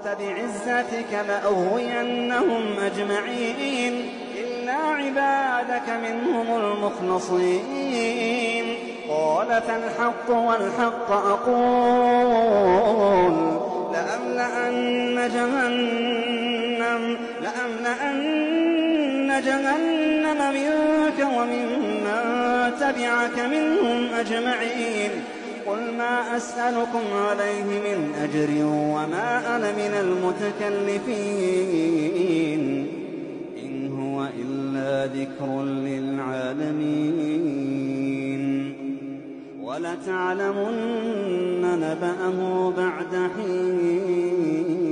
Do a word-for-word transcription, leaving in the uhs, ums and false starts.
فبعزتك لأغوينهم أجمعين إلا عبادك منهم المخلصين. قال فالحق والحق أقول لأملأن جهنم, لأملأن جهنم منك وممن تبعك منهم أجمعين. قل ما أسألكم عليه من أجر وما أنا من المتكلفين إن هو إلا ذكر للعالمين ولتعلمن نبأه بعد حين.